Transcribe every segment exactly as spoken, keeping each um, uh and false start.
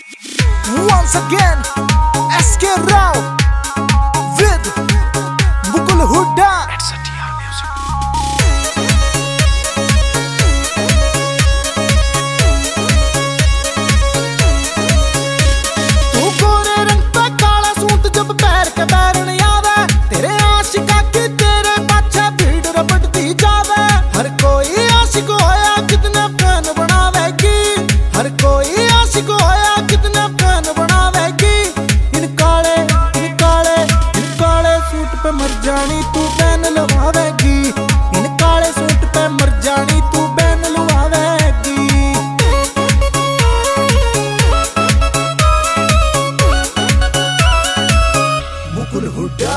Once again, S K Rao with Mukul Hooda. तू गोरे रंग पे काला सूट जब पैर के बैरन आवे, तेरे आशिका की तेरे पाछे भीड़ रपटती जावे। हर कोई आशिक होया कितना फैन बनावेगी, हर कोई आशिक होया कितना फैन बनावेगी। इन काले इन काले इन काले सूट पे मर जानी तू बैन लवावेगी, इन काले सूट पे मर जानी तू बैन लवावेगी। मुकुल हुड्डा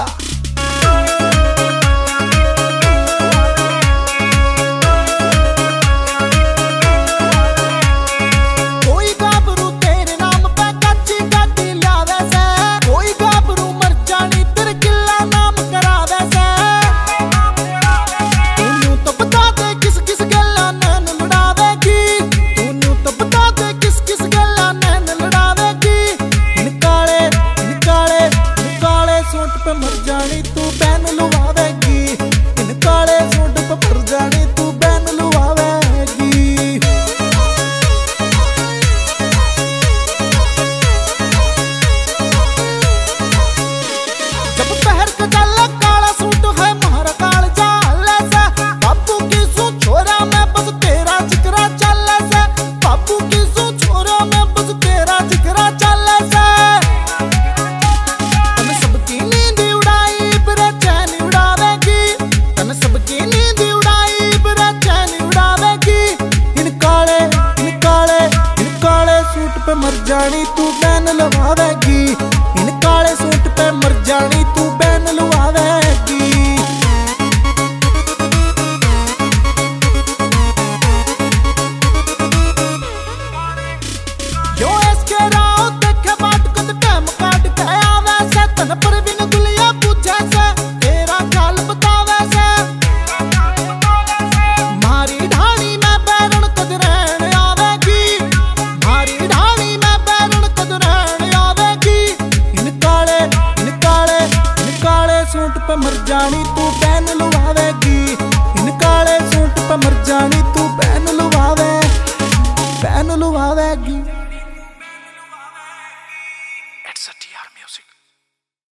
पे मर जानी तू बैन लुवावेगी, इन काले सूट पे मर जानी तू बैन लुवावेगी। जब पहर के चले काला सूट है मारा काल चाले से, बापू की सू छोरा में बस तेरा जिक्रा चले से, बापू की सू छोरा में बस तेरा जिक्रा चले से। पे मर जानी तू बैन लवावेगी, इन काले सूट पे मर जानी तू बैन लवावेगी। यो एस के राव देखे बाट को तो टाइम काट के आवे से, तन पर भी न दुलिया पूछे से, तेरा ख्याल बतावे से। मारी ढाणी में बैरन कद रहन आवेगी, मारी ढाणी में बैरन कद रहन आवेगी। इन काले इन काले इन काले सूट पे मर जानी तू बैन लुवावेगी, इन काले सूट पे मर जानी तू बैन लुवावे बैन लुवावेगी।